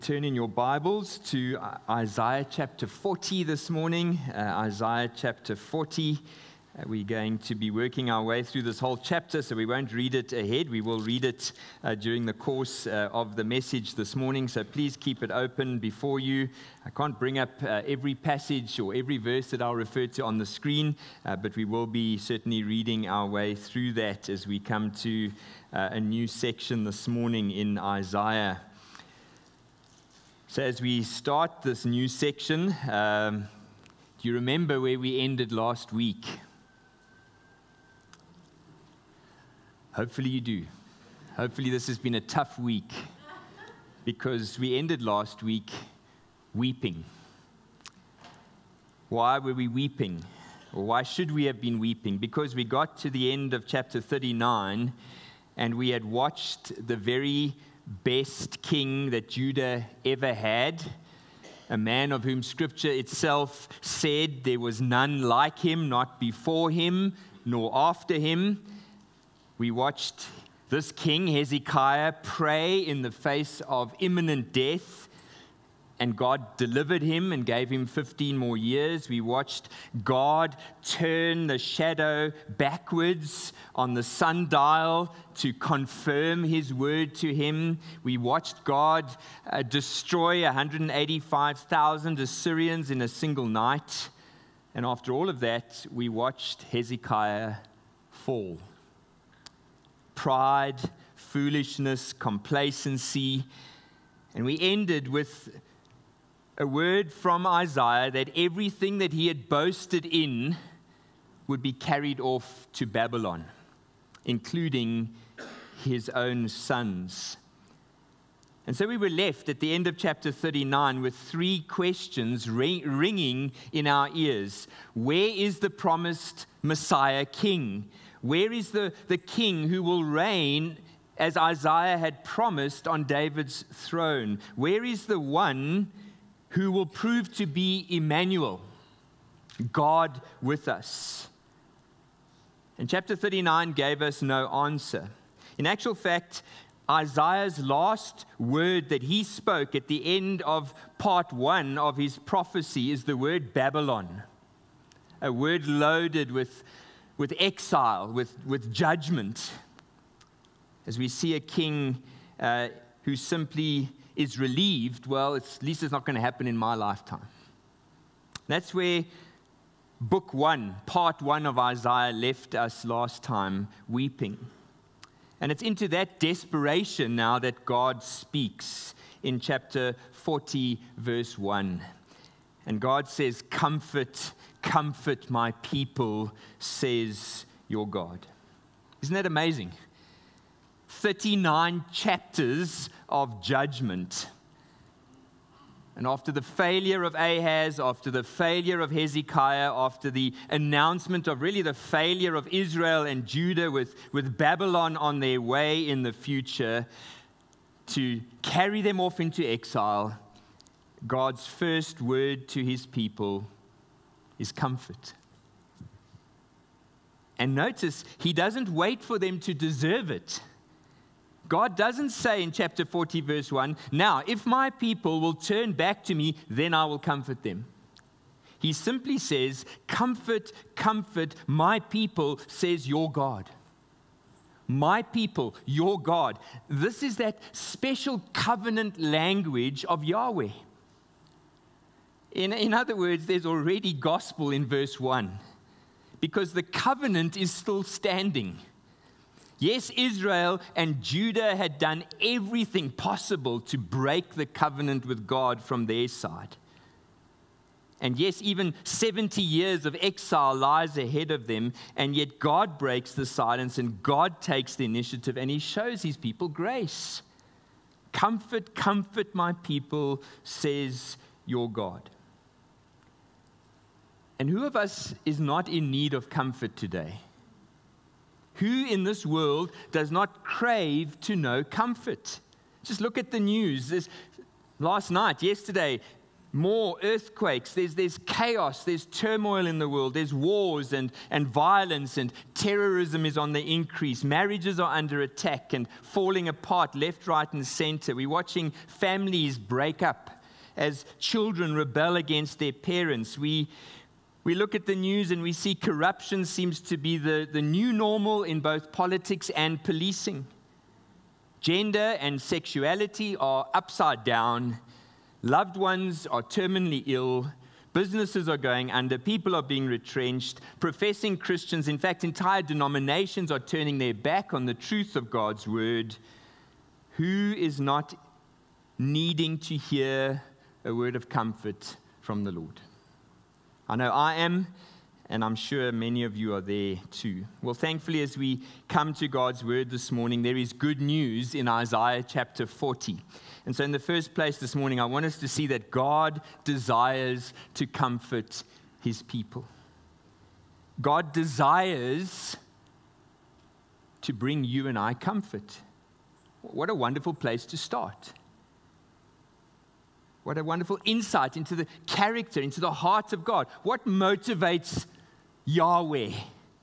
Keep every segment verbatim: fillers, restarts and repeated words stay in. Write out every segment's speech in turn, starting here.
Turn in your Bibles to Isaiah chapter forty this morning. Uh, Isaiah chapter forty. Uh, we're going to be working our way through this whole chapter, so we won't read it ahead. We will read it uh, during the course uh, of the message this morning, so please keep it open before you. I can't bring up uh, every passage or every verse that I'll refer to on the screen, uh, but we will be certainly reading our way through that as we come to uh, a new section this morning in Isaiah. So as we start this new section, um, do you remember where we ended last week? Hopefully you do. Hopefully this has been a tough week because we ended last week weeping. Why were we weeping? Or why should we have been weeping? Because we got to the end of chapter thirty-nine and we had watched the very best king that Judah ever had, a man of whom Scripture itself said there was none like him, not before him, nor after him. We watched this king, Hezekiah, pray in the face of imminent death, and God delivered him and gave him fifteen more years. We watched God turn the shadow backwards on the sundial to confirm his word to him. We watched God uh, destroy one hundred eighty-five thousand Assyrians in a single night. And after all of that, we watched Hezekiah fall. Pride, foolishness, complacency. And we ended with a word from Isaiah that everything that he had boasted in would be carried off to Babylon, including his own sons. And so we were left at the end of chapter thirty-nine with three questions ring, ringing in our ears. Where is the promised Messiah king? Where is the, the king who will reign as Isaiah had promised on David's throne? Where is the one who will prove to be Emmanuel, God with us? And chapter thirty-nine gave us no answer. In actual fact, Isaiah's last word that he spoke at the end of part one of his prophecy is the word Babylon, a word loaded with, with exile, with, with judgment, as we see a king uh, who simply is relieved. Well, it's, at least it's not going to happen in my lifetime. That's where book one, part one of Isaiah left us last time, weeping. And it's into that desperation now that God speaks in chapter forty, verse one. And God says, "Comfort, comfort my people, says your God." Isn't that amazing? thirty-nine chapters of judgment. And after the failure of Ahaz, after the failure of Hezekiah, after the announcement of really the failure of Israel and Judah with, with Babylon on their way in the future to carry them off into exile, God's first word to his people is comfort. And notice, he doesn't wait for them to deserve it. God doesn't say in chapter forty, verse one, "Now, if my people will turn back to me, then I will comfort them." He simply says, "Comfort, comfort my people, says your God." My people, your God. This is that special covenant language of Yahweh. In, in other words, there's already gospel in verse one, because the covenant is still standing. Yes, Israel and Judah had done everything possible to break the covenant with God from their side. And yes, even seventy years of exile lies ahead of them, and yet God breaks the silence and God takes the initiative and he shows his people grace. "Comfort, comfort my people, says your God." And who of us is not in need of comfort today? Who in this world does not crave to know comfort? Just look at the news. This, last night, yesterday, more earthquakes. There's, there's chaos. There's turmoil in the world. There's wars and, and violence, and terrorism is on the increase. Marriages are under attack and falling apart left, right, and center. We're watching families break up as children rebel against their parents. We, we look at the news and we see corruption seems to be the, the new normal in both politics and policing. Gender and sexuality are upside down. Loved ones are terminally ill. Businesses are going under. People are being retrenched. Professing Christians, in fact, entire denominations are turning their back on the truth of God's word. Who is not needing to hear a word of comfort from the Lord? I know I am, and I'm sure many of you are there too. Well, thankfully, as we come to God's word this morning, there is good news in Isaiah chapter forty. And so in the first place this morning, I want us to see that God desires to comfort his people. God desires to bring you and I comfort. What a wonderful place to start. What a wonderful insight into the character, into the heart of God. What motivates Yahweh?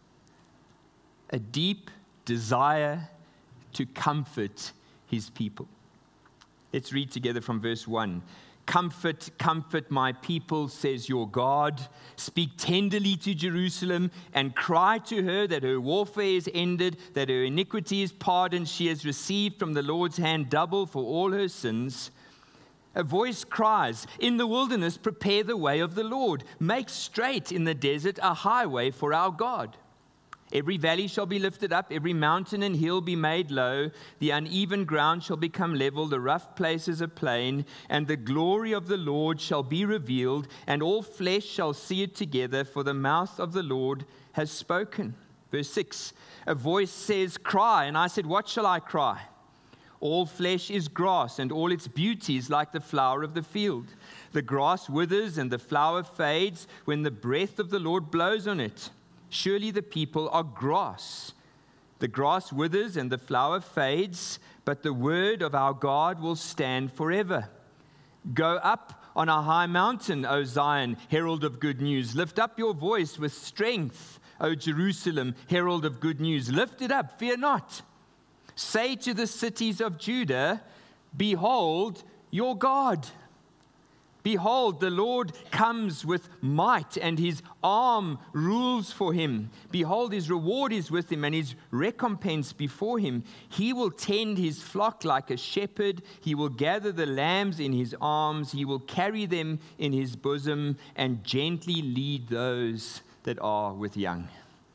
A deep desire to comfort his people. Let's read together from verse one. Comfort, comfort my people, says your God. Speak tenderly to Jerusalem and cry to her that her warfare is ended, that her iniquity is pardoned. She has received from the Lord's hand double for all her sins. A voice cries, in the wilderness, prepare the way of the Lord. Make straight in the desert a highway for our God. Every valley shall be lifted up, every mountain and hill be made low. The uneven ground shall become level, the rough places a plain. And the glory of the Lord shall be revealed, and all flesh shall see it together, for the mouth of the Lord has spoken. Verse six, a voice says, cry. And I said, what shall I cry? All flesh is grass, and all its beauty is like the flower of the field. The grass withers and the flower fades when the breath of the Lord blows on it. Surely the people are grass. The grass withers and the flower fades, but the word of our God will stand forever. Go up on a high mountain, O Zion, herald of good news. Lift up your voice with strength, O Jerusalem, herald of good news. Lift it up, fear not. Say to the cities of Judah, behold your God. Behold, the Lord comes with might, and his arm rules for him. Behold, his reward is with him, and his recompense before him. He will tend his flock like a shepherd. He will gather the lambs in his arms. He will carry them in his bosom, and gently lead those that are with young.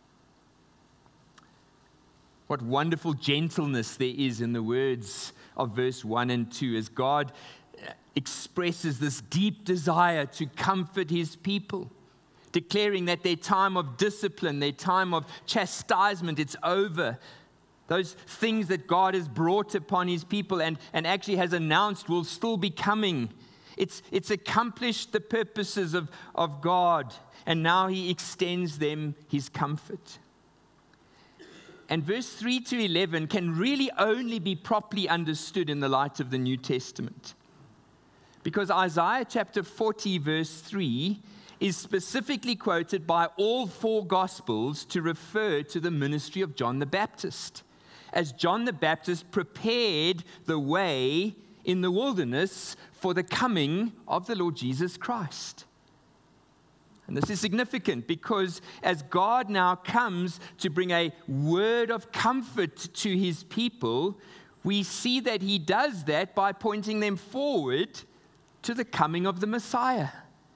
What wonderful gentleness there is in the words of verse one and two, as God expresses this deep desire to comfort his people, declaring that their time of discipline, their time of chastisement, it's over. Those things that God has brought upon his people and, and actually has announced will still be coming. It's, it's accomplished the purposes of, of God, and now he extends them his comfort. And verse three to eleven can really only be properly understood in the light of the New Testament. Because Isaiah chapter forty, verse three, is specifically quoted by all four Gospels to refer to the ministry of John the Baptist, as John the Baptist prepared the way in the wilderness for the coming of the Lord Jesus Christ. And this is significant because as God now comes to bring a word of comfort to his people, we see that he does that by pointing them forward to the coming of the Messiah.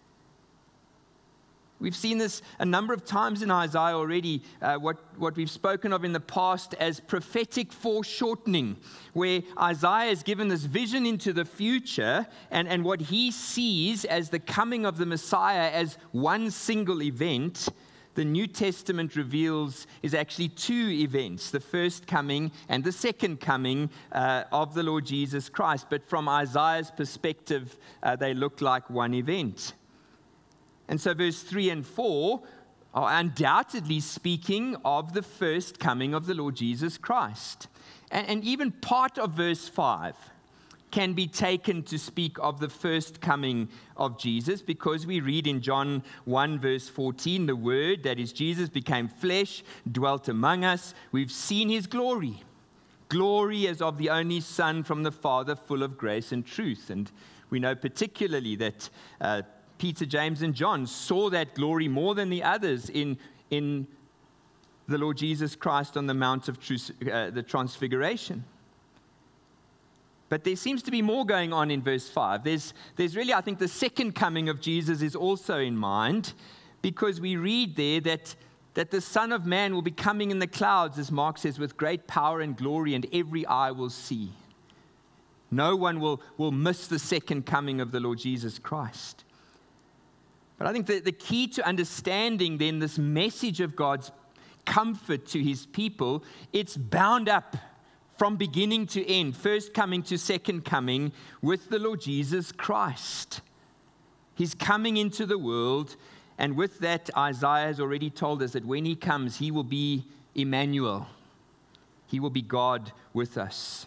We've seen this a number of times in Isaiah already, uh, what, what we've spoken of in the past as prophetic foreshortening, where Isaiah is given this vision into the future and, and what he sees as the coming of the Messiah as one single event. The New Testament reveals is actually two events, the first coming and the second coming uh, of the Lord Jesus Christ. But from Isaiah's perspective, uh, they look like one event. And so verse three and four are undoubtedly speaking of the first coming of the Lord Jesus Christ. And, and even part of verse five can be taken to speak of the first coming of Jesus, because we read in John one verse fourteen, the Word, that is Jesus, became flesh, dwelt among us. We've seen his glory. Glory as of the only Son from the Father, full of grace and truth. And we know particularly that uh, Peter, James, and John saw that glory more than the others in, in the Lord Jesus Christ on the Mount of Trus- uh, the Transfiguration. But there seems to be more going on in verse five. There's, there's really, I think, the second coming of Jesus is also in mind, because we read there that, that the Son of Man will be coming in the clouds, as Mark says, with great power and glory, and every eye will see. No one will, will miss the second coming of the Lord Jesus Christ. But I think that the key to understanding then this message of God's comfort to his people, it's bound up from beginning to end, first coming to second coming, with the Lord Jesus Christ. He's coming into the world, and with that, Isaiah has already told us that when he comes, he will be Emmanuel. He will be God with us.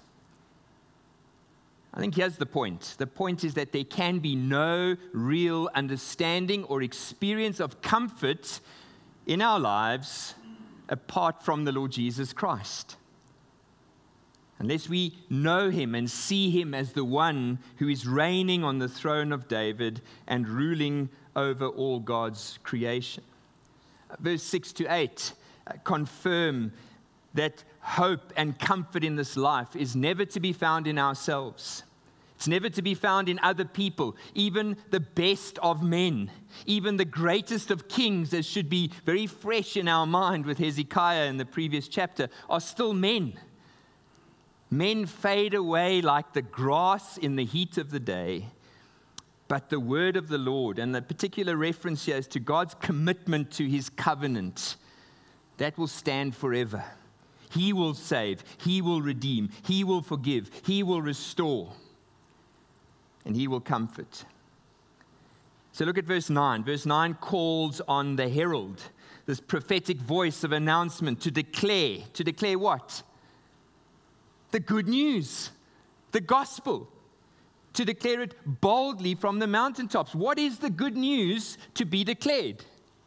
I think here's the point. The point is that there can be no real understanding or experience of comfort in our lives apart from the Lord Jesus Christ. Unless we know him and see him as the one who is reigning on the throne of David and ruling over all God's creation. Verse six to eight confirm that hope and comfort in this life is never to be found in ourselves. It's never to be found in other people, even the best of men, even the greatest of kings, as should be very fresh in our mind with Hezekiah in the previous chapter, are still men. Men fade away like the grass in the heat of the day, but the word of the Lord, and the particular reference here is to God's commitment to his covenant, that will stand forever. He will save, he will redeem, he will forgive, he will restore, and he will comfort. So look at verse nine. Verse nine calls on the herald, this prophetic voice of announcement, to declare. To declare what? The good news, the gospel, to declare it boldly from the mountaintops. What is the good news to be declared?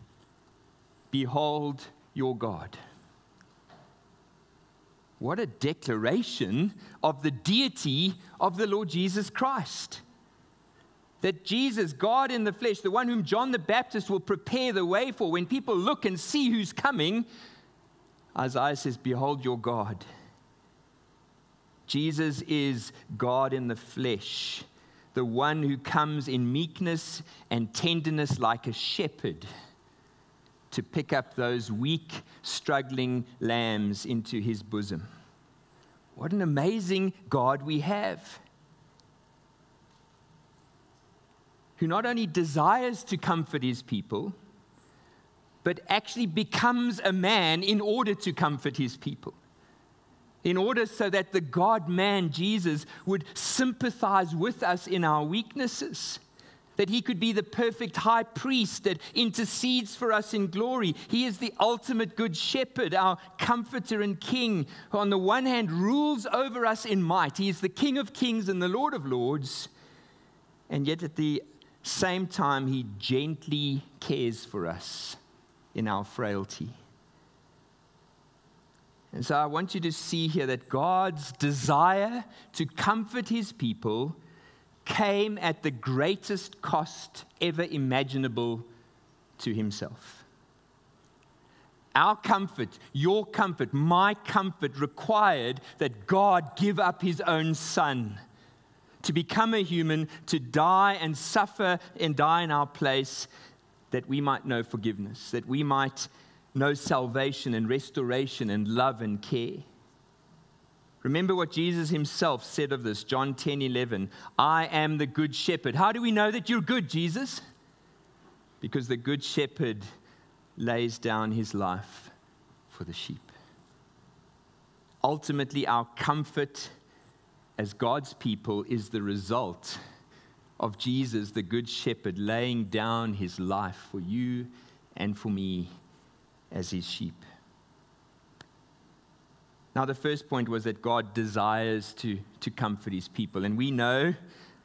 Behold your God. What a declaration of the deity of the Lord Jesus Christ. That Jesus, God in the flesh, the one whom John the Baptist will prepare the way for, when people look and see who's coming, Isaiah says, behold your God. Jesus is God in the flesh, the one who comes in meekness and tenderness like a shepherd to pick up those weak, struggling lambs into his bosom. What an amazing God we have, who not only desires to comfort his people, but actually becomes a man in order to comfort his people. In order so that the God-man Jesus would sympathize with us in our weaknesses, that he could be the perfect high priest that intercedes for us in glory. He is the ultimate good shepherd, our comforter and king, who on the one hand rules over us in might. He is the King of kings and the Lord of lords, and yet at the same time he gently cares for us in our frailty. And so I want you to see here that God's desire to comfort his people came at the greatest cost ever imaginable to himself. Our comfort, your comfort, my comfort required that God give up his own son to become a human, to die and suffer and die in our place, that we might know forgiveness, that we might know salvation and restoration and love and care. Remember what Jesus himself said of this, John ten eleven. I am the good shepherd. How do we know that you're good, Jesus? Because the good shepherd lays down his life for the sheep. Ultimately, our comfort as God's people is the result of Jesus, the good shepherd, laying down his life for you and for me as his sheep. Now, the first point was that God desires to, to comfort his people. And we know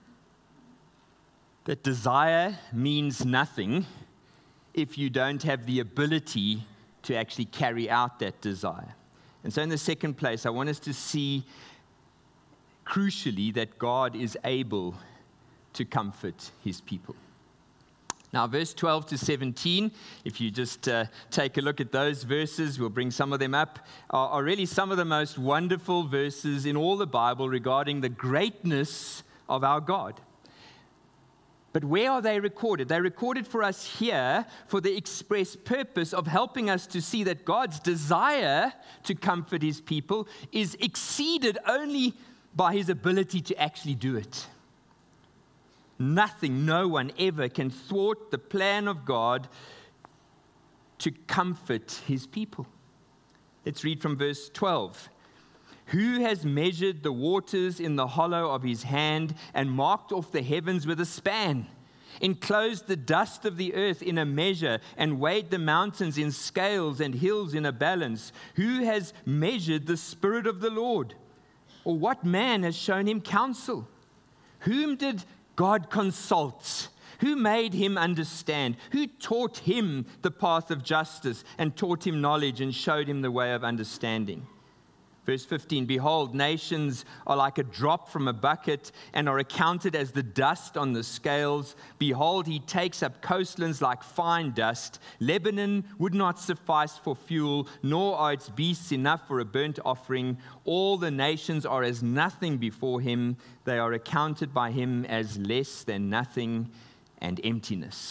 that desire means nothing if you don't have the ability to actually carry out that desire. And so in the second place, I want us to see crucially that God is able to comfort his people. Now, verse twelve to seventeen, if you just uh, take a look at those verses, we'll bring some of them up, are, are really some of the most wonderful verses in all the Bible regarding the greatness of our God. But where are they recorded? They're recorded for us here for the express purpose of helping us to see that God's desire to comfort his people is exceeded only by his ability to actually do it. Nothing, no one ever can thwart the plan of God to comfort his people. Let's read from verse twelve. Who has measured the waters in the hollow of his hand and marked off the heavens with a span, enclosed the dust of the earth in a measure and weighed the mountains in scales and hills in a balance? Who has measured the Spirit of the Lord? Or what man has shown him counsel? Whom did God consult? Who made him understand? Who taught him the path of justice and taught him knowledge and showed him the way of understanding? Verse fifteen, behold, nations are like a drop from a bucket and are accounted as the dust on the scales. Behold, he takes up coastlands like fine dust. Lebanon would not suffice for fuel, nor are its beasts enough for a burnt offering. All the nations are as nothing before him. They are accounted by him as less than nothing and emptiness.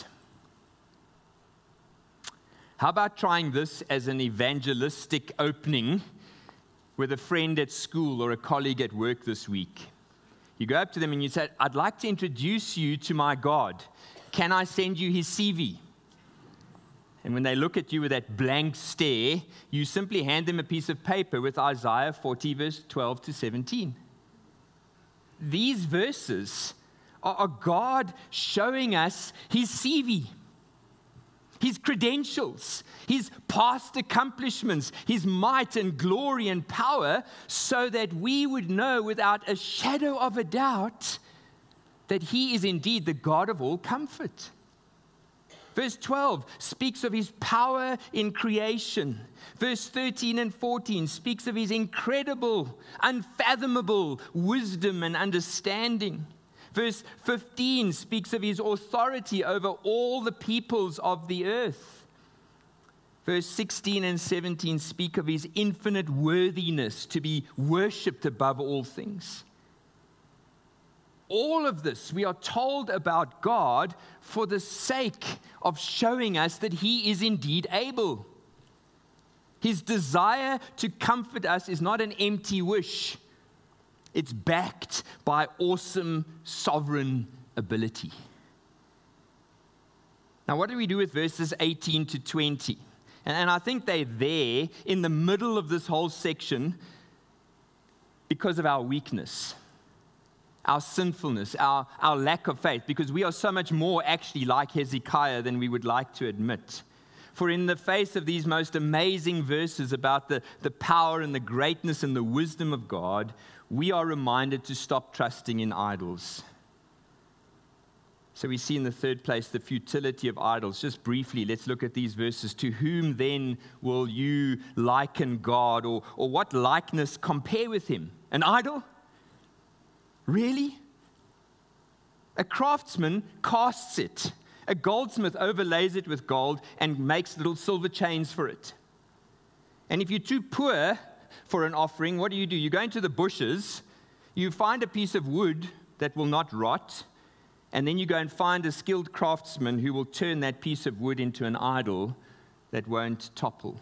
How about trying this as an evangelistic opening with a friend at school or a colleague at work this week? You go up to them and you say, I'd like to introduce you to my God. Can I send you his C V? And when they look at you with that blank stare, you simply hand them a piece of paper with Isaiah forty, verse twelve to seventeen. These verses are God showing us his C V, his credentials, his past accomplishments, his might and glory and power, so that we would know without a shadow of a doubt that he is indeed the God of all comfort. Verse twelve speaks of his power in creation. Verse thirteen and fourteen speaks of his incredible, unfathomable wisdom and understanding. Verse fifteen speaks of his authority over all the peoples of the earth. Verse sixteen and seventeen speak of his infinite worthiness to be worshipped above all things. All of this we are told about God for the sake of showing us that he is indeed able. His desire to comfort us is not an empty wish. It's backed by awesome sovereign ability. Now, what do we do with verses eighteen to twenty? And I think they're there in the middle of this whole section because of our weakness, our sinfulness, our, our lack of faith, because we are so much more actually like Hezekiah than we would like to admit. For in the face of these most amazing verses about the, the power and the greatness and the wisdom of God, we are reminded to stop trusting in idols. So we see in the third place the futility of idols. Just briefly, let's look at these verses. To whom then will you liken God, or, or what likeness compare with him? An idol? Really? A craftsman casts it. A goldsmith overlays it with gold and makes little silver chains for it. And if you're too poor for an offering, what do you do? You go into the bushes, you find a piece of wood that will not rot, and then you go and find a skilled craftsman who will turn that piece of wood into an idol that won't topple.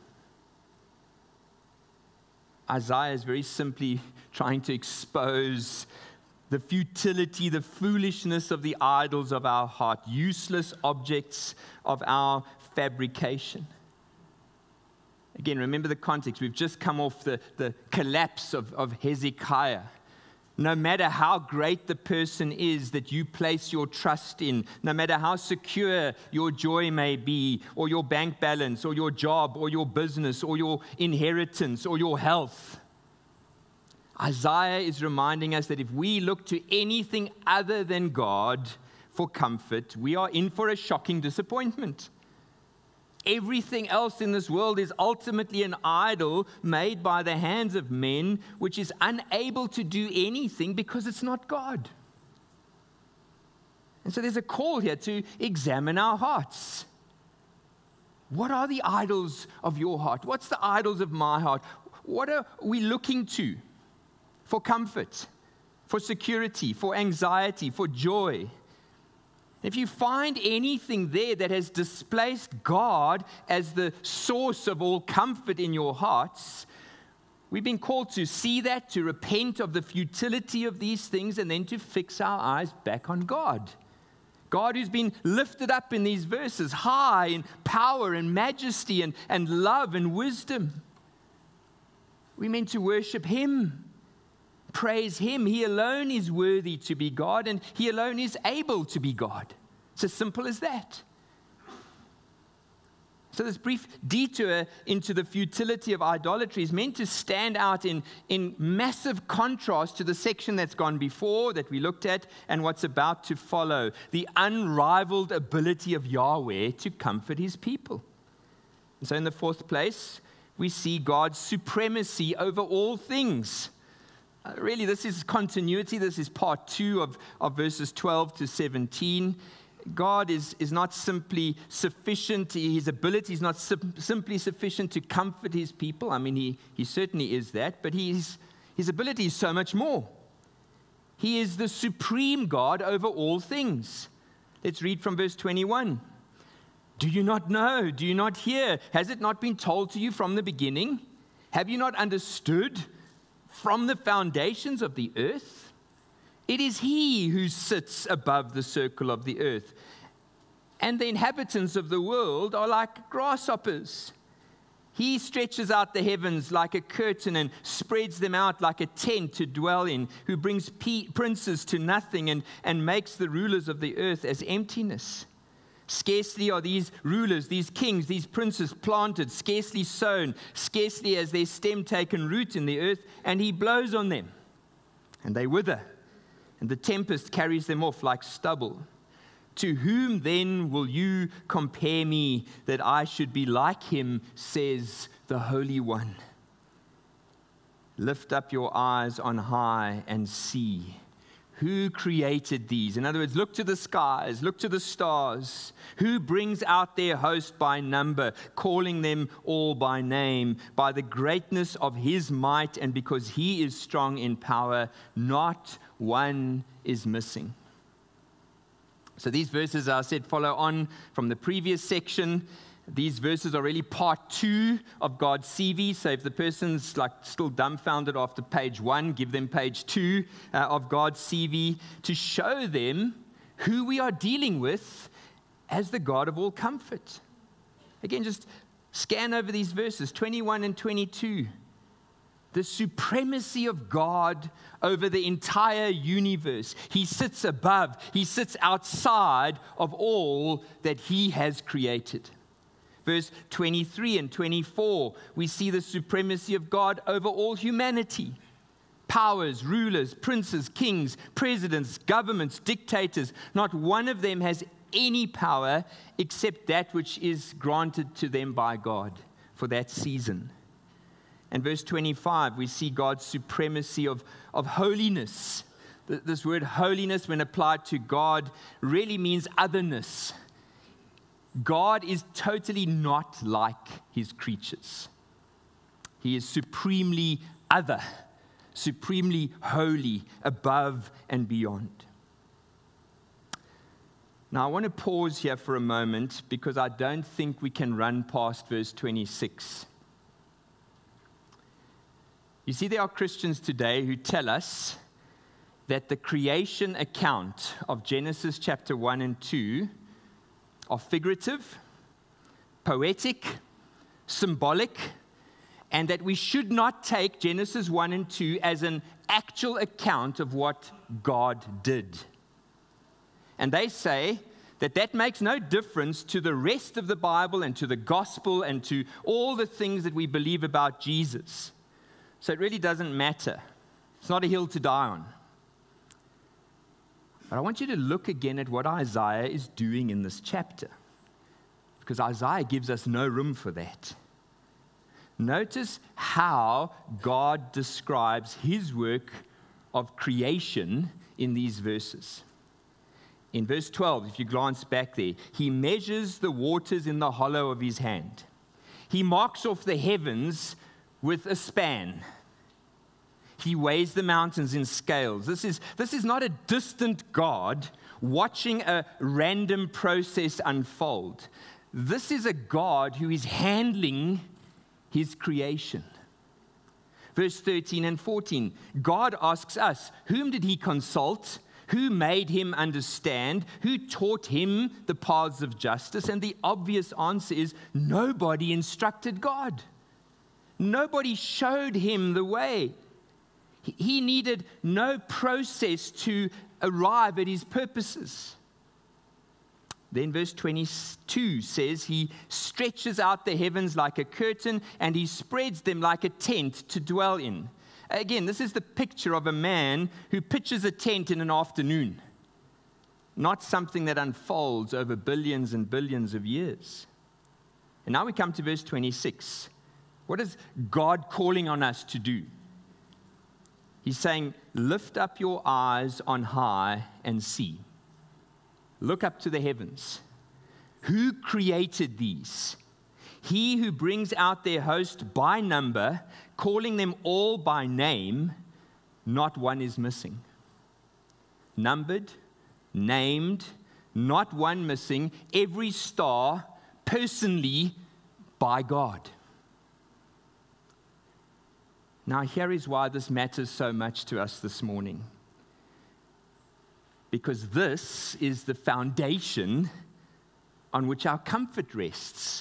Isaiah is very simply trying to expose the futility, the foolishness of the idols of our heart, useless objects of our fabrication. Again, remember the context. We've just come off the, the collapse of, of Hezekiah. No matter how great the person is that you place your trust in, no matter how secure your joy may be, or your bank balance, or your job, or your business, or your inheritance, or your health, Isaiah is reminding us that if we look to anything other than God for comfort, we are in for a shocking disappointment. Everything else in this world is ultimately an idol made by the hands of men, which is unable to do anything because it's not God. And so there's a call here to examine our hearts. What are the idols of your heart? What's the idols of my heart? What are we looking to for comfort, for security, for anxiety, for joy? If you find anything there that has displaced God as the source of all comfort in your hearts, we've been called to see that, to repent of the futility of these things, and then to fix our eyes back on God. God who's been lifted up in these verses, high in power and majesty and, and love and wisdom. We're meant to worship Him, praise Him. He alone is worthy to be God, and He alone is able to be God. It's as simple as that. So this brief detour into the futility of idolatry is meant to stand out in, in massive contrast to the section that's gone before, that we looked at, and what's about to follow. The unrivaled ability of Yahweh to comfort His people. And so in the fourth place, we see God's supremacy over all things. Uh, really, this is continuity. This is part two of, of verses twelve to seventeen. God is, is not simply sufficient. His ability is not sim- simply sufficient to comfort His people. I mean, He, he certainly is that, but he's, His ability is so much more. He is the supreme God over all things. Let's read from verse twenty-one. Do you not know? Do you not hear? Has it not been told to you from the beginning? Have you not understood from the foundations of the earth? It is He who sits above the circle of the earth, and the inhabitants of the world are like grasshoppers. He stretches out the heavens like a curtain and spreads them out like a tent to dwell in, who brings pe- princes to nothing and, and makes the rulers of the earth as emptiness. Scarcely are these rulers, these kings, these princes planted, scarcely sown, scarcely has their stem taken root in the earth, and He blows on them, and they wither. And the tempest carries them off like stubble. To whom then will you compare me, that I should be like Him, says the Holy One. Lift up your eyes on high and see. Who created these? In other words, look to the skies, look to the stars. Who brings out their host by number, calling them all by name, by the greatness of His might, and because He is strong in power, not one is missing. So these verses, I said, follow on from the previous section. These verses are really part two of God's C V. So if the person's like still dumbfounded after page one, give them page two uh, of God's C V to show them who we are dealing with as the God of all comfort. Again, just scan over these verses, twenty-one and twenty-two. The supremacy of God over the entire universe. He sits above, He sits outside of all that He has created. Verse twenty-three and twenty-four, we see the supremacy of God over all humanity. Powers, rulers, princes, kings, presidents, governments, dictators, not one of them has any power except that which is granted to them by God for that season. And verse twenty-five, we see God's supremacy of, of holiness. This word holiness, when applied to God, really means otherness. God is totally not like His creatures. He is supremely other, supremely holy, above and beyond. Now, I want to pause here for a moment because I don't think we can run past verse twenty-six. You see, there are Christians today who tell us that the creation account of Genesis chapter one and two are figurative, poetic, symbolic, and that we should not take Genesis one and two as an actual account of what God did. And they say that that makes no difference to the rest of the Bible and to the gospel and to all the things that we believe about Jesus. So it really doesn't matter. It's not a hill to die on. But I want you to look again at what Isaiah is doing in this chapter, because Isaiah gives us no room for that. Notice how God describes his work of creation in these verses. In verse twelve, if you glance back there, he measures the waters in the hollow of his hand. He marks off the heavens with a span. He weighs the mountains in scales. This is, this is not a distant God watching a random process unfold. This is a God who is handling his creation. Verse thirteen and fourteen, God asks us, whom did he consult? Who made him understand? Who taught him the paths of justice? And the obvious answer is nobody instructed God. Nobody showed him the way. He needed no process to arrive at his purposes. Then verse twenty-two says, he stretches out the heavens like a curtain, and he spreads them like a tent to dwell in. Again, this is the picture of a man who pitches a tent in an afternoon, not something that unfolds over billions and billions of years. And now we come to verse twenty-six. What is God calling on us to do? He's saying, lift up your eyes on high and see. Look up to the heavens. Who created these? He who brings out their host by number, calling them all by name, not one is missing. Numbered, named, not one missing, every star personally by God. Now, here is why this matters so much to us this morning. Because this is the foundation on which our comfort rests.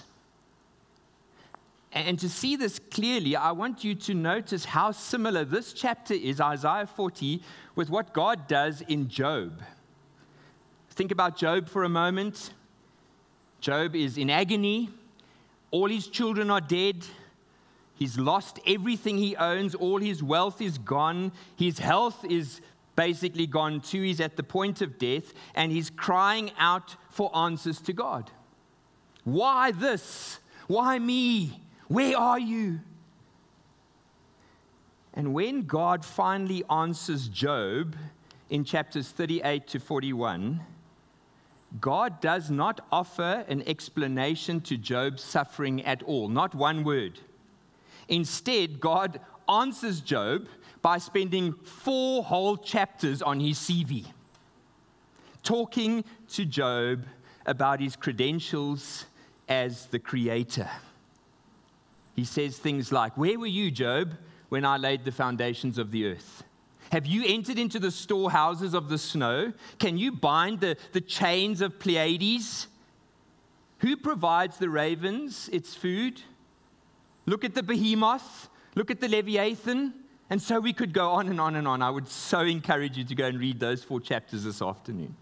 And to see this clearly, I want you to notice how similar this chapter is, Isaiah forty, with what God does in Job. Think about Job for a moment. Job is in agony. All his children are dead. He's lost everything he owns. All his wealth is gone. His health is basically gone too. He's at the point of death, and he's crying out for answers to God. Why this? Why me? Where are you? And when God finally answers Job in chapters thirty-eight to forty-one, God does not offer an explanation to Job's suffering at all, not one word. Instead, God answers Job by spending four whole chapters on his C V, talking to Job about his credentials as the creator. He says things like, where were you, Job, when I laid the foundations of the earth? Have you entered into the storehouses of the snow? Can you bind the, the chains of Pleiades? Who provides the ravens its food? Look at the behemoth. Look at the Leviathan. And so we could go on and on and on. I would so encourage you to go and read those four chapters this afternoon.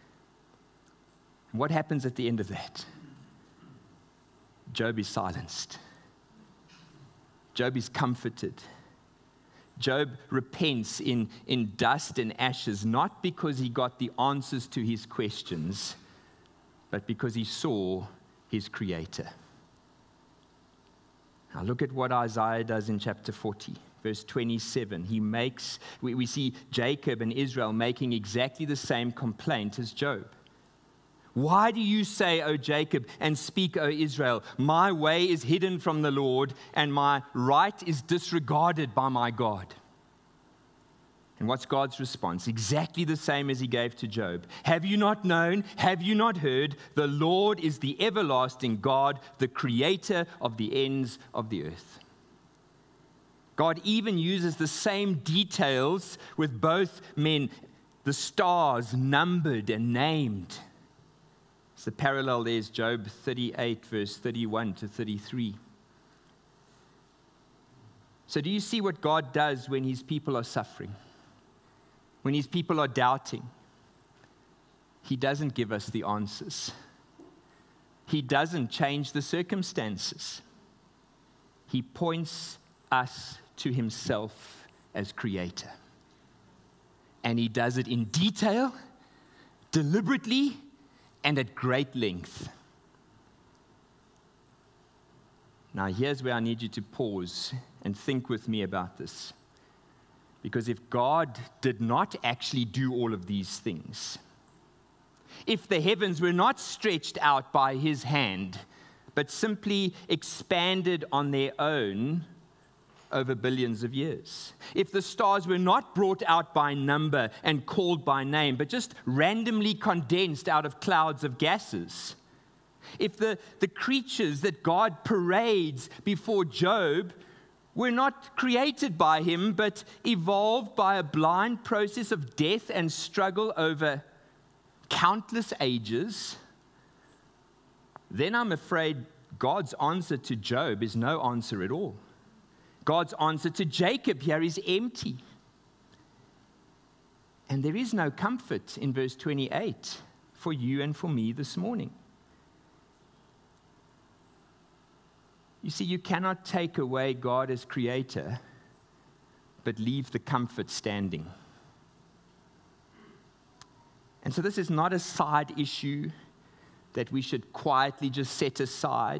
What happens at the end of that? Job is silenced. Job is comforted. Job repents in, in dust and ashes, not because he got the answers to his questions, but because he saw his Creator. Now look at what Isaiah does in chapter forty, verse twenty-seven. He makes, we, we see Jacob and Israel making exactly the same complaint as Job. Why do you say, O Jacob, and speak, O Israel, my way is hidden from the Lord, and my right is disregarded by my God? And what's God's response? Exactly the same as he gave to Job. Have you not known? Have you not heard? The Lord is the everlasting God, the creator of the ends of the earth. God even uses the same details with both men, the stars numbered and named. So the parallel there is Job thirty-eight, verse thirty-one to thirty-three. So do you see what God does when his people are suffering? When his people are doubting? He doesn't give us the answers. He doesn't change the circumstances. He points us to himself as creator. And he does it in detail, deliberately, and at great length. Now, here's where I need you to pause and think with me about this. Because if God did not actually do all of these things, if the heavens were not stretched out by his hand, but simply expanded on their own over billions of years, if the stars were not brought out by number and called by name, but just randomly condensed out of clouds of gases, if the, the creatures that God parades before Job were not created by him, but evolved by a blind process of death and struggle over countless ages, then I'm afraid God's answer to Job is no answer at all. God's answer to Jacob here is empty. And there is no comfort in verse twenty-eight for you and for me this morning. You see, you cannot take away God as creator, but leave the comfort standing. And so this is not a side issue that we should quietly just set aside.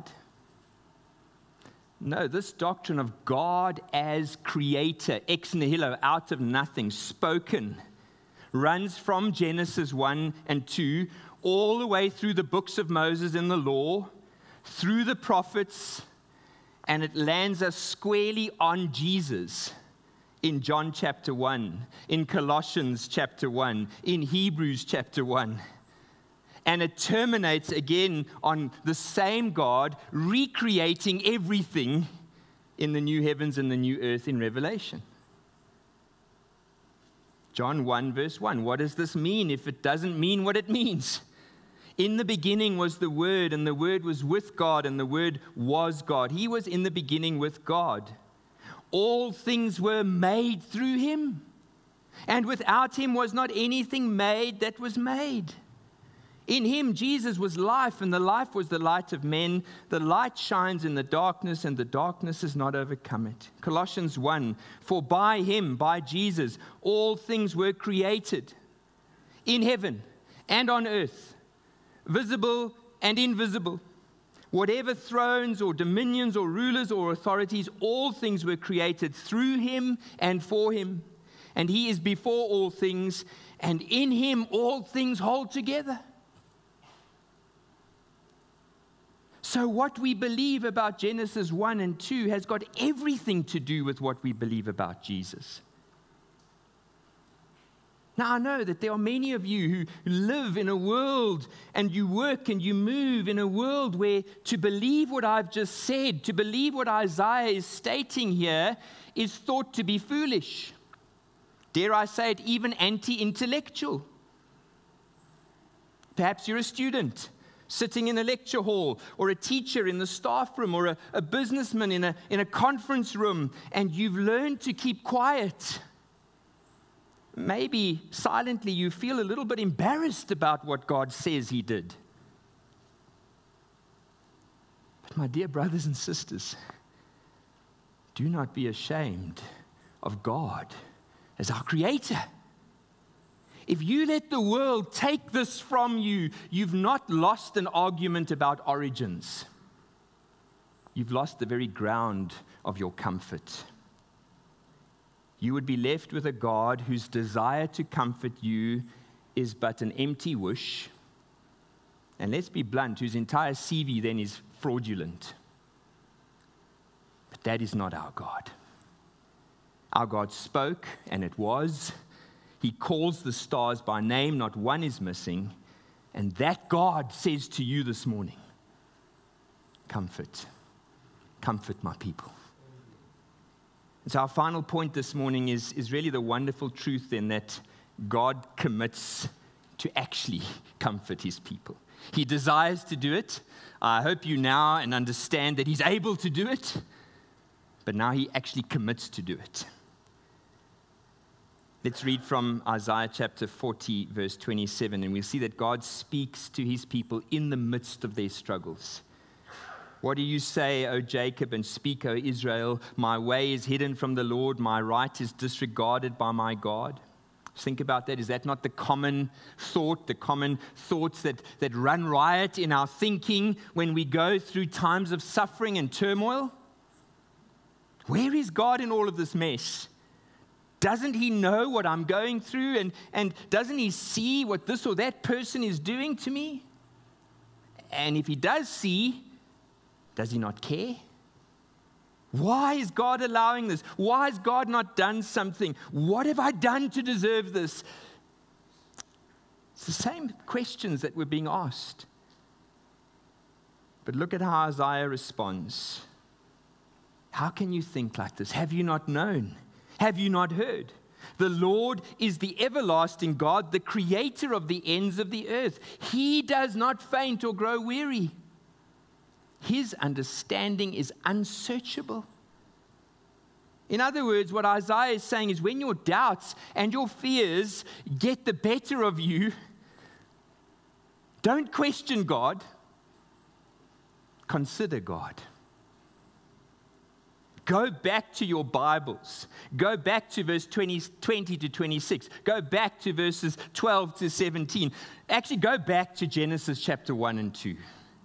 No, this doctrine of God as creator, ex nihilo, out of nothing, spoken, runs from Genesis one and two all the way through the books of Moses in the law, through the prophets, and it lands us squarely on Jesus in John chapter one, in Colossians chapter one, in Hebrews chapter one. And it terminates again on the same God recreating everything in the new heavens and the new earth in Revelation. John one verse one, what does this mean if it doesn't mean what it means? In the beginning was the Word, and the Word was with God, and the Word was God. He was in the beginning with God. All things were made through him, and without him was not anything made that was made. In him, Jesus was life, and the life was the light of men. The light shines in the darkness, and the darkness has not overcome it. Colossians one, for by him, by Jesus, all things were created, in heaven and on earth, visible and invisible. Whatever thrones or dominions or rulers or authorities, all things were created through him and for him. And he is before all things, and in him all things hold together. So what we believe about Genesis one and two has got everything to do with what we believe about Jesus. Now, I know that there are many of you who live in a world and you work and you move in a world where to believe what I've just said, to believe what Isaiah is stating here, is thought to be foolish. Dare I say it, even anti-intellectual. Perhaps you're a student sitting in a lecture hall, or a teacher in the staff room, or a, a businessman in a, in a conference room, and you've learned to keep quiet. Maybe silently you feel a little bit embarrassed about what God says he did. But my dear brothers and sisters, do not be ashamed of God as our creator. If you let the world take this from you, you've not lost an argument about origins. You've lost the very ground of your comfort. You would be left with a God whose desire to comfort you is but an empty wish. And let's be blunt, whose entire C V then is fraudulent. But that is not our God. Our God spoke, and it was. He calls the stars by name, not one is missing. And that God says to you this morning, comfort, comfort my people. And so our final point this morning is, is really the wonderful truth then that God commits to actually comfort his people. He desires to do it. I hope you now and understand that he's able to do it, but now he actually commits to do it. Let's read from Isaiah chapter forty, verse twenty-seven, and we'll see that God speaks to his people in the midst of their struggles. What do you say, O Jacob, and speak, O Israel? My way is hidden from the Lord, my right is disregarded by my God. Think about that. Is that not the common thought, the common thoughts that, that run riot in our thinking when we go through times of suffering and turmoil? Where is God in all of this mess? Doesn't he know what I'm going through? And, and doesn't he see what this or that person is doing to me? And if he does see, does he not care? Why is God allowing this? Why has God not done something? What have I done to deserve this? It's the same questions that were being asked. But look at how Isaiah responds. How can you think like this? Have you not known? Have you not heard? The Lord is the everlasting God, the creator of the ends of the earth. He does not faint or grow weary. His understanding is unsearchable. In other words, what Isaiah is saying is when your doubts and your fears get the better of you, don't question God. Consider God. Go back to your Bibles. Go back to verse twenty, twenty to twenty-six. Go back to verses twelve to seventeen. Actually, go back to Genesis chapter one and two.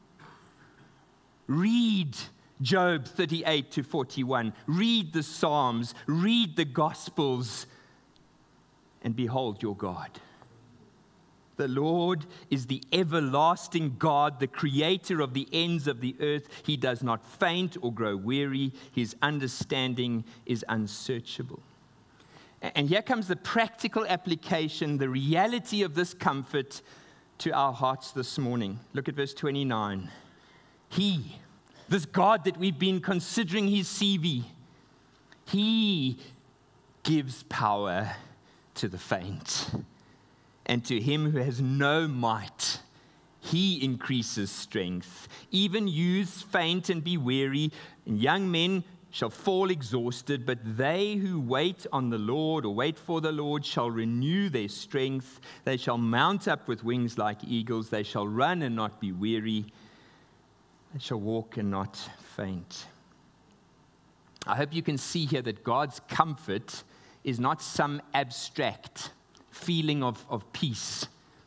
Read Job thirty-eight to forty-one. Read the Psalms. Read the Gospels. And behold your God. The Lord is the everlasting God, the creator of the ends of the earth. He does not faint or grow weary. His understanding is unsearchable. And here comes the practical application, the reality of this comfort to our hearts this morning. Look at verse twenty-nine. He, this God that we've been considering his C V, he gives power to the faint. And to him who has no might, he increases strength. Even youths faint and be weary, and young men shall fall exhausted. But they who wait on the Lord, or wait for the Lord, shall renew their strength. They shall mount up with wings like eagles. They shall run and not be weary. They shall walk and not faint. I hope you can see here that God's comfort is not some abstract feeling of, of peace,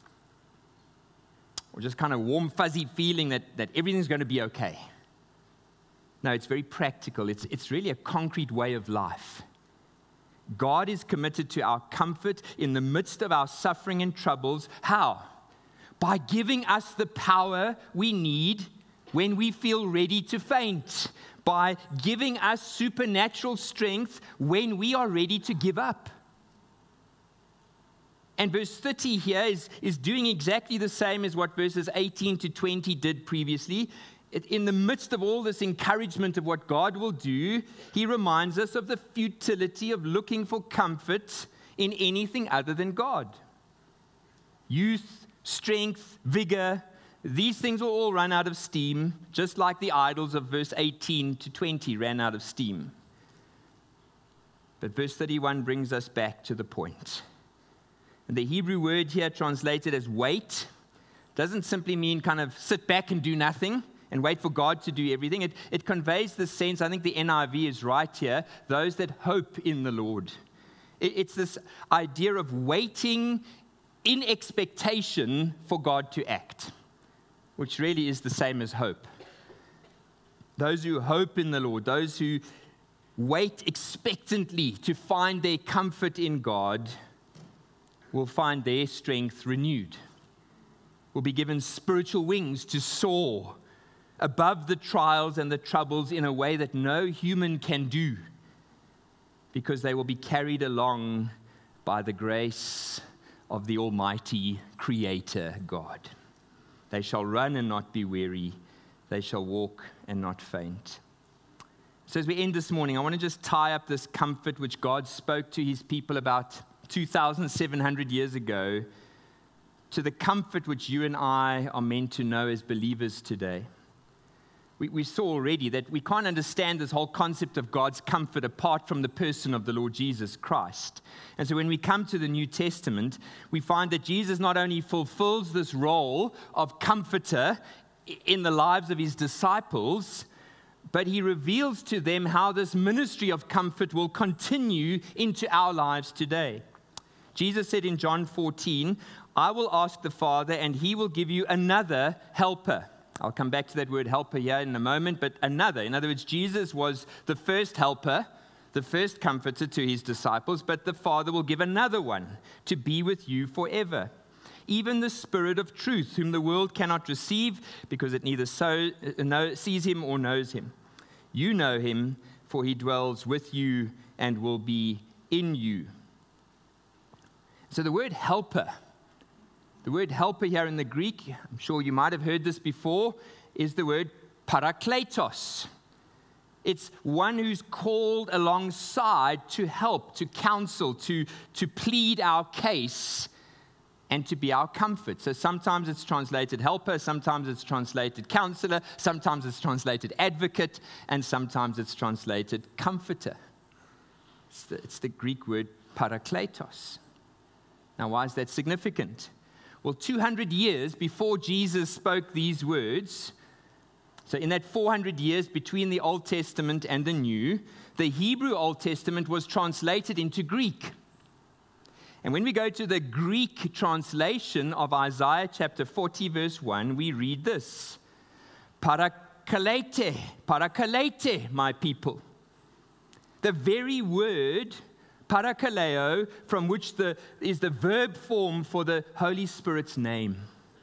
or just kind of warm, fuzzy feeling that, that everything's going to be okay. No, it's very practical. It's, it's really a concrete way of life. God is committed to our comfort in the midst of our suffering and troubles. How? By giving us the power we need when we feel ready to faint. By giving us supernatural strength when we are ready to give up. And verse thirty here is, is doing exactly the same as what verses eighteen to twenty did previously. It, in the midst of all this encouragement of what God will do, he reminds us of the futility of looking for comfort in anything other than God. Youth, strength, vigor, these things will all run out of steam, just like the idols of verse eighteen to twenty ran out of steam. But verse thirty-one brings us back to the point. And the Hebrew word here translated as wait doesn't simply mean kind of sit back and do nothing and wait for God to do everything. It, it conveys the sense, I think the N I V is right here, those that hope in the Lord. It, it's this idea of waiting in expectation for God to act, which really is the same as hope. Those who hope in the Lord, those who wait expectantly to find their comfort in God, will find their strength renewed, will be given spiritual wings to soar above the trials and the troubles in a way that no human can do, because they will be carried along by the grace of the Almighty Creator God. They shall run and not be weary. They shall walk and not faint. So as we end this morning, I want to just tie up this comfort which God spoke to his people about two thousand seven hundred years ago to the comfort which you and I are meant to know as believers today. We, we saw already that we can't understand this whole concept of God's comfort apart from the person of the Lord Jesus Christ. And so when we come to the New Testament, we find that Jesus not only fulfills this role of comforter in the lives of his disciples, but he reveals to them how this ministry of comfort will continue into our lives today. Jesus said in John fourteen, I will ask the Father, and he will give you another helper. I'll come back to that word helper here in a moment, but another. In other words, Jesus was the first helper, the first comforter to his disciples, but the Father will give another one to be with you forever. Even the Spirit of truth, whom the world cannot receive because it neither so, uh, know, sees him or knows him. You know him, for he dwells with you and will be in you. So the word helper, the word helper here in the Greek, I'm sure you might have heard this before, is the word parakletos. It's one who's called alongside to help, to counsel, to, to plead our case, and to be our comfort. So sometimes it's translated helper, sometimes it's translated counselor, sometimes it's translated advocate, and sometimes it's translated comforter. It's the, it's the Greek word parakletos. Now, why is that significant? Well, two hundred years before Jesus spoke these words, so in that four hundred years between the Old Testament and the New, the Hebrew Old Testament was translated into Greek. And when we go to the Greek translation of Isaiah chapter forty, verse one, we read this: Parakalete, parakalete, my people. The very word parakaleo, from which the is the verb form for the Holy Spirit's name.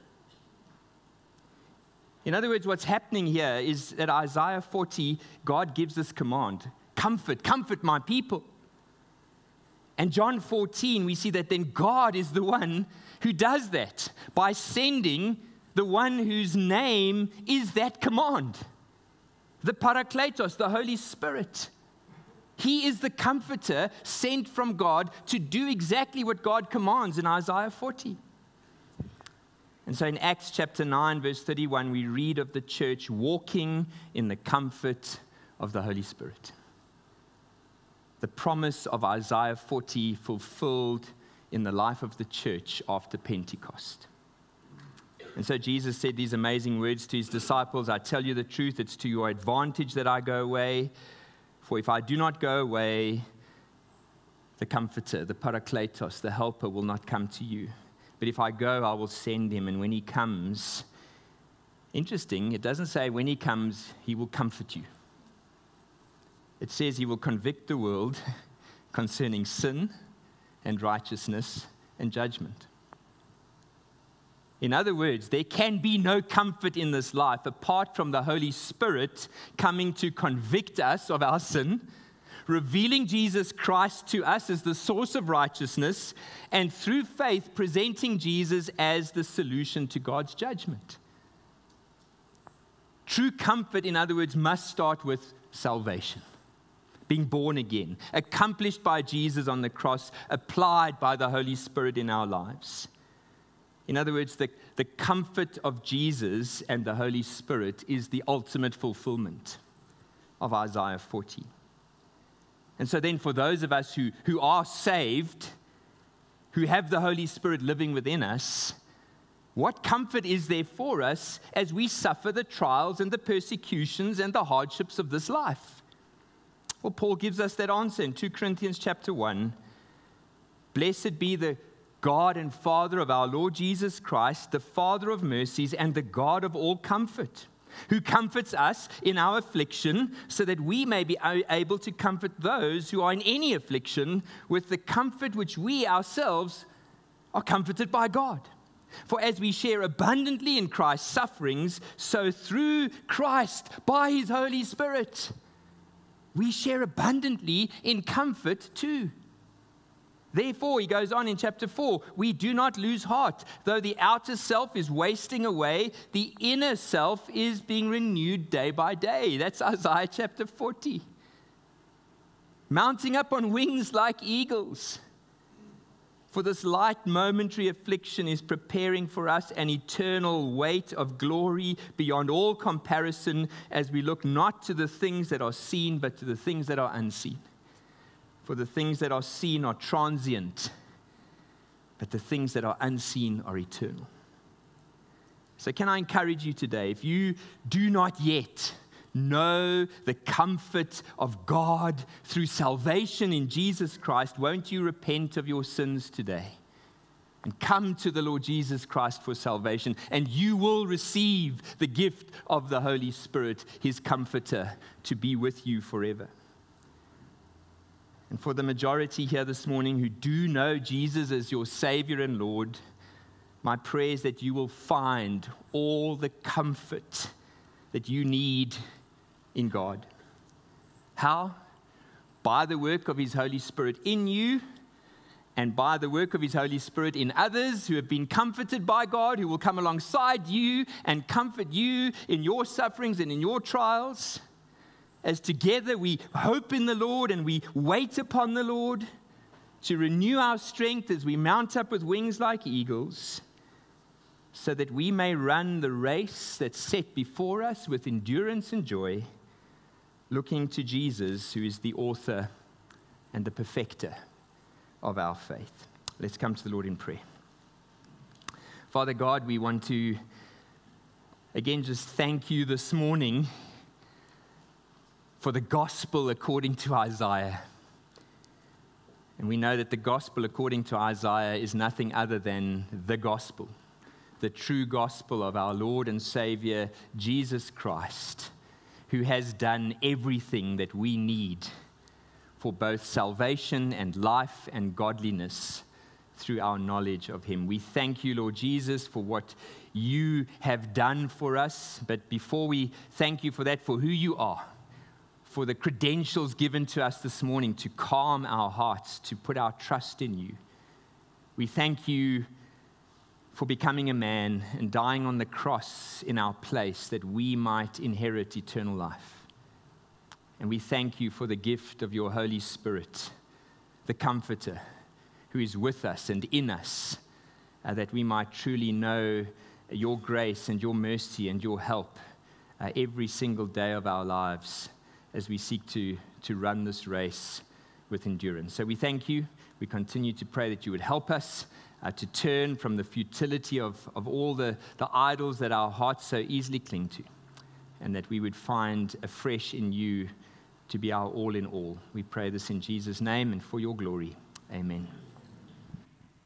In other words, what's happening here is that Isaiah forty, God gives this command: comfort, comfort my people. And John fourteen, we see that then God is the one who does that by sending the one whose name is that command, the Parakletos, the Holy Spirit. He is the comforter sent from God to do exactly what God commands in Isaiah forty. And so in Acts chapter nine, verse thirty-one, we read of the church walking in the comfort of the Holy Spirit. The promise of Isaiah forty fulfilled in the life of the church after Pentecost. And so Jesus said these amazing words to his disciples: I tell you the truth, it's to your advantage that I go away. For if I do not go away, the Comforter, the Parakletos, the Helper will not come to you. But if I go, I will send him. And when he comes, interesting, it doesn't say when he comes, he will comfort you. It says he will convict the world concerning sin and righteousness and judgment. In other words, there can be no comfort in this life apart from the Holy Spirit coming to convict us of our sin, revealing Jesus Christ to us as the source of righteousness, and through faith presenting Jesus as the solution to God's judgment. True comfort, in other words, must start with salvation. Being born again, accomplished by Jesus on the cross, applied by the Holy Spirit in our lives. In other words, the, the comfort of Jesus and the Holy Spirit is the ultimate fulfillment of Isaiah forty. And so then for those of us who, who are saved, who have the Holy Spirit living within us, what comfort is there for us as we suffer the trials and the persecutions and the hardships of this life? Well, Paul gives us that answer in two Corinthians chapter one. Blessed be the God and Father of our Lord Jesus Christ, the Father of mercies and the God of all comfort, who comforts us in our affliction so that we may be able to comfort those who are in any affliction with the comfort which we ourselves are comforted by God. For as we share abundantly in Christ's sufferings, so through Christ, by his Holy Spirit, we share abundantly in comfort too. Therefore, he goes on in chapter four, we do not lose heart. Though the outer self is wasting away, the inner self is being renewed day by day. That's Isaiah chapter forty. Mounting up on wings like eagles. For this light momentary affliction is preparing for us an eternal weight of glory beyond all comparison, as we look not to the things that are seen, but to the things that are unseen. For the things that are seen are transient, but the things that are unseen are eternal. So can I encourage you today, if you do not yet know the comfort of God through salvation in Jesus Christ, won't you repent of your sins today and come to the Lord Jesus Christ for salvation, and you will receive the gift of the Holy Spirit, His comforter, to be with you forever. And for the majority here this morning who do know Jesus as your Savior and Lord, my prayer is that you will find all the comfort that you need in God. How? By the work of His Holy Spirit in you, and by the work of His Holy Spirit in others who have been comforted by God, who will come alongside you and comfort you in your sufferings and in your trials. As together we hope in the Lord and we wait upon the Lord to renew our strength as we mount up with wings like eagles, so that we may run the race that's set before us with endurance and joy, looking to Jesus, who is the author and the perfecter of our faith. Let's come to the Lord in prayer. Father God, we want to again just thank you this morning for the gospel according to Isaiah. And we know that the gospel according to Isaiah is nothing other than the gospel, the true gospel of our Lord and Savior, Jesus Christ, who has done everything that we need for both salvation and life and godliness through our knowledge of Him. We thank you, Lord Jesus, for what you have done for us. But before we thank you for that, for who you are, for the credentials given to us this morning to calm our hearts, to put our trust in you, we thank you for becoming a man and dying on the cross in our place that we might inherit eternal life. And we thank you for the gift of your Holy Spirit, the Comforter, who is with us and in us, uh, that we might truly know your grace and your mercy and your help uh, every single day of our lives as we seek to, to run this race with endurance. So we thank you. We continue to pray that you would help us uh, to turn from the futility of, of all the, the idols that our hearts so easily cling to, and that we would find afresh in you to be our all in all. We pray this in Jesus' name and for your glory. Amen.